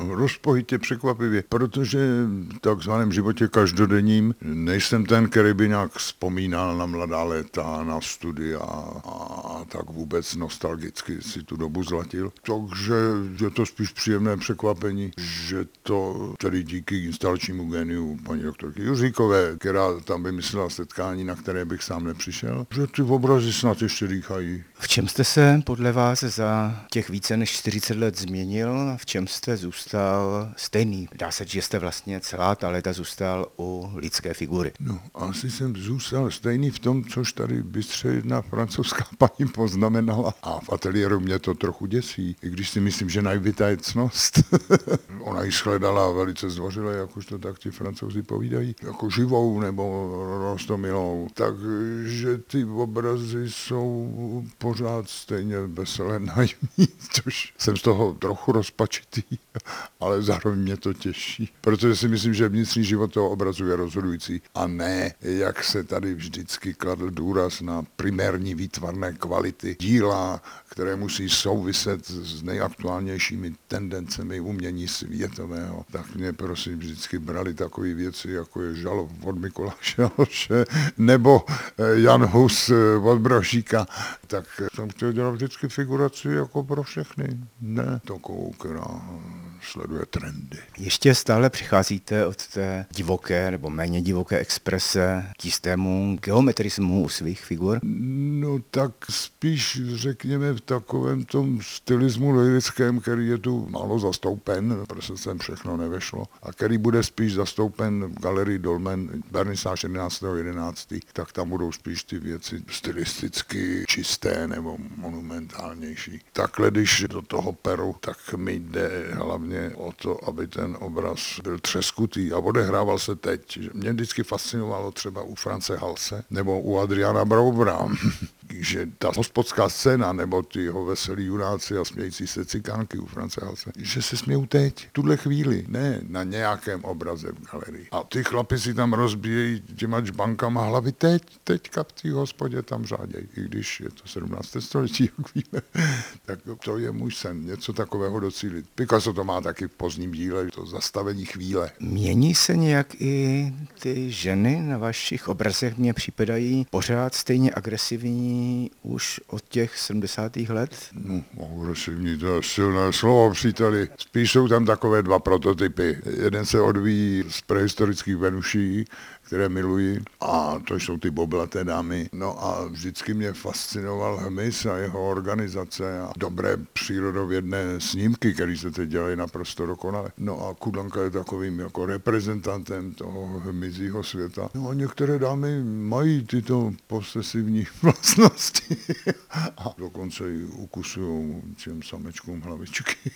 rozpojitě, překvapivě, protože v takzvaném životě každodenním nejsem ten, který by nějak vzpomínal na mladá léta, na studia a tak vůbec nostalgicky si tu dobu zlatil. Takže je to spíš příjemné překvapení, že to tedy díky instalačnímu géniu paní doktorky Juříkové, která tam vymyslela setkání, na které bych sám nepřišel, že ty obrazy snad ještě dýchají. V čem jste se podle vás za těch více než 40 let změnil a v čem jste zůstal stejný? Dá se říct, že jste vlastně celá ta léta zůstal u lidské figury. No, asi jsem zůstal stejný v tom, což tady bystře jedna francouzská paní poznamenala. A v ateliéru mě to trochu děsí, i když si myslím, že naivita je ctnost. Ona ji shledala velice zdvořile, jak už to tak ti Francouzi povídají, jako živou nebo roztomilou. Takže ty obrazy jsou pořád stejně veselé naivní, což jsem z toho trochu rozpačitý, ale zároveň mě to těší. Protože si myslím, že vnitřní život toho obrazu je rozhodující a ne, jak se tady vždycky kladl důraz na primární výtvarné kvality díla, které musí souviset s nejaktuálnějšími tendencemi umění světového. Tak mě prosím vždycky brali takové věci, jako je Žalov od Mikuláše Alše nebo Jan Hus od Brožíka. Tak jsem chtěl dělat vždycky figuraci jako pro všechny. Ne takovou, která sleduje trendy. Ještě stále přicházíte od té divoké nebo méně divoké exprese k jistému geometrismu u svých figur? No tak spíš řekněme v takovém tom stylismu lirickém, který je tu málo zastoupen, protože sem všechno nevešlo, a který bude spíš zastoupen v galerii Dolmen, vernisáž 11.11., tak tam budou spíš ty věci stylisticky čisté nebo monumentálnější. Takhle, když do toho peru, tak mi jde hlavně o to, aby ten obraz byl třeskutý a odehrával se teď. Mě vždycky fascinovalo třeba u France Halse nebo u Adriana Braubera, že ta hospodská scéna nebo ty jeho veselí junáci a smějící se cikánky u France Halse, že se smějou teď, v tuhle chvíli, ne na nějakém obraze v galerii. A ty chlapi si tam rozbíjejí těma čbankama hlavy teďka v té hospodě tam řádějí, i když je to 17. století, jak víme. Tak to je můj sen, něco takového docílit. Picasso to má taky v pozdním díle, to zastavení chvíle. Mění se nějak i ty ženy na vašich obrazech? Mně připadají pořád stejně agresivní už od těch 70. let? No, agresivní, to je silné slovo, příteli. Spíš jsou tam takové dva prototypy. Jeden se odvíjí z prehistorických Venuší, které miluji, a to jsou ty boblaté dámy. No a vždycky mě fascinoval hmyz a jeho organizace a dobré přírodovědné snímky, které se teď dělají naprosto dokonale. No a Kudanka je takovým jako reprezentantem toho hmyzího světa. No a některé dámy mají tyto posesivní vlastnosti a dokonce i ukusují těm samečkům hlavičky.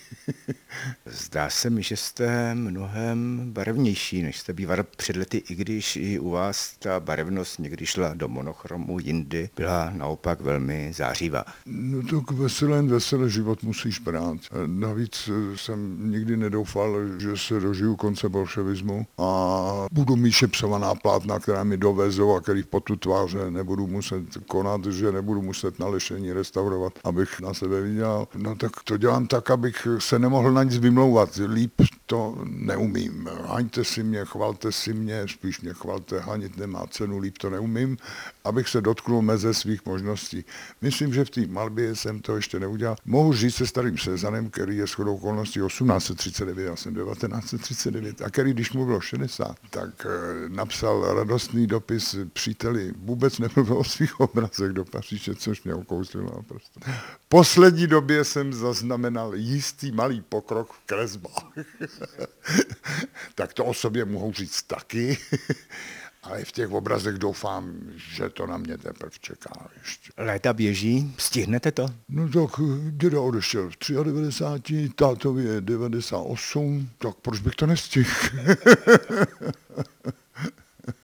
Zdá se mi, že jste mnohem barevnější, než jste býval před lety, i když i u vás ta barevnost někdy šla do monochromu, jindy byla naopak velmi zářivá. No tak veselé život musíš brát. Navíc jsem nikdy nedoufal, že se dožiju konce bolševismu a budu mít šepsovaná plátna, která mi dovezou a kterých potu tváře nebudu muset konat, že nebudu muset na lešení restaurovat, abych na sebe vydělal. No tak to dělám tak, abych se nemohl na nic vymlouvat. Líp to neumím. Haňte si mě, chvalte si mě, spíš mě chvalte, hanit nemá cenu, líp to neumím, abych se dotknul meze svých možností. Myslím, že v té malbě jsem to ještě neudělal. Mohu žít se starým Sezanem, který je shodou okolností 1839, já jsem 1939, a který, když mu bylo 60, tak napsal radostný dopis příteli. Vůbec nemluvil o svých obrazech do Paříže, což mě okouslilo naprosto. V poslední době jsem zaznamenal jistý malý pokrok v kresbách. Tak to o sobě mohu říct taky, ale v těch obrazech doufám, že to na mě teprve čeká ještě. Léta běží, stihnete to? No tak děda odešel v 93, tátovi je 98, tak proč bych to nestihl?